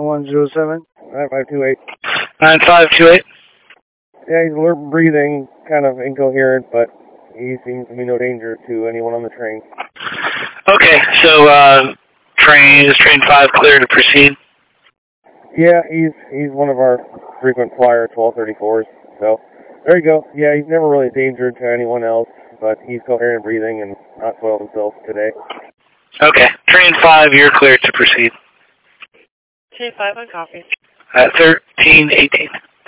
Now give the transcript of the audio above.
9107, 9528. 9528. Yeah, he's alert and breathing, kind of incoherent, but he seems to be no danger to anyone on the train. Okay, so is train 5 clear to proceed? Yeah, he's one of our frequent flyer 1234s, so there you go. Yeah, he's never really a danger to anyone else, but he's coherent breathing and not soiled himself today. Okay, train 5, you're clear to proceed. Train 5 on copy. At 1318.